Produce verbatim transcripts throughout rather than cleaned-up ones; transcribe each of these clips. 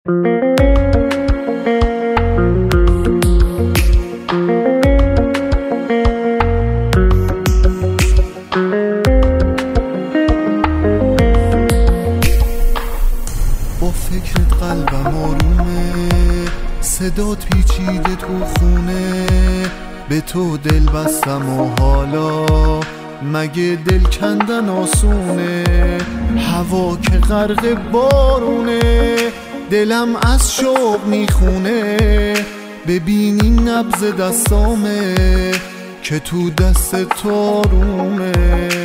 با فکرت قلبم آرومه، صدات پیچیده تو خونه، به تو دل بستم و حالا مگه دل کندن آسونه. هوا که غرق بارونه، دلم از شوق میخونه. ببینی نبض دستامه که تو دست تو آرومه.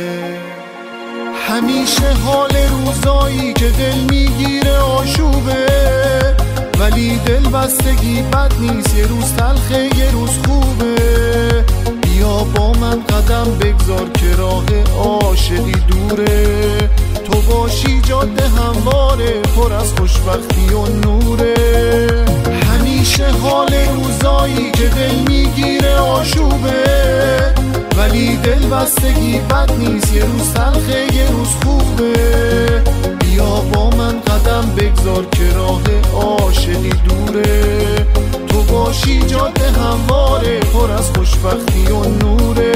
همیشه حال روزایی که دل میگیره آشوبه، ولی دل بستگی بد نیست، یه روز تلخه یه روز خوبه. بیا با من قدم بگذار که راه عاشقی دوره، تو باشی جاده همواره پر از خوشبختی و نوره. همیشه حال روزایی که دل میگیره آشوبه، ولی دل بستگی بد نیست، یه روز تلخه یه روز خوبه. بیا با من قدم بگذار که راه عاشقی دوره، تو باشی جاده همواره پر از خوشبختی و نوره.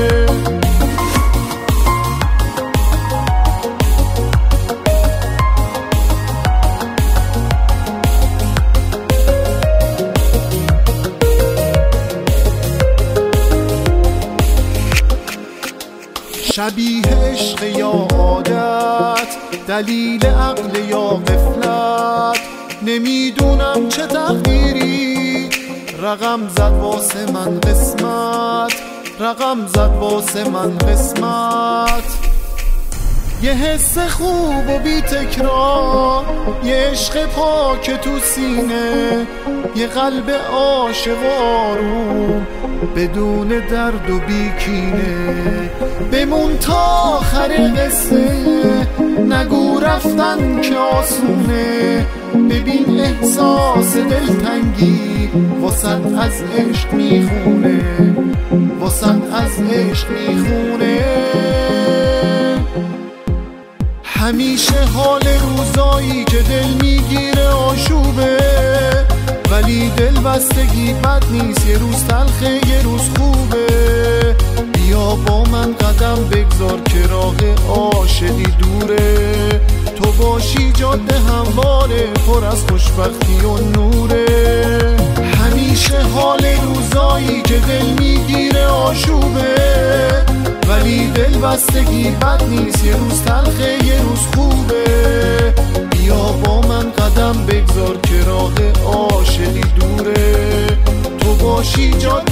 شبیه عشق یا عادت، دلیل عقل یا غفلت، نمیدونم چه تقدیری رقم زد واسه من قسمت، رقم زد واسه من قسمت. یه حس خوب و بی تکرار، یه عشق پاک تو سینه، یه قلب عاشق و آروم بدون درد و بی کینه. بمون تا آخر قصه، نگو رفتن که آسونه. ببین احساس دلتنگی واسط از عشق میخونه، واسط از عشق میخونه. همیشه حال روزایی که دل میگیره آشوبه، ولی دل بستگی بد نیست، یه روز تلخه یه روز خوبه. بیا با من قدم بگذار که راه عاشقی دوره، تو باشی جاده همواره پر از خوشبختی و نوره. همیشه حال روزایی که دل میگیره آشوبه، ولی دل بستگی بد نیست، یه روز تلخه یه روز خوبه. بیا با من قدم بگذار که راه عاشقی دوره، تو باشی جاده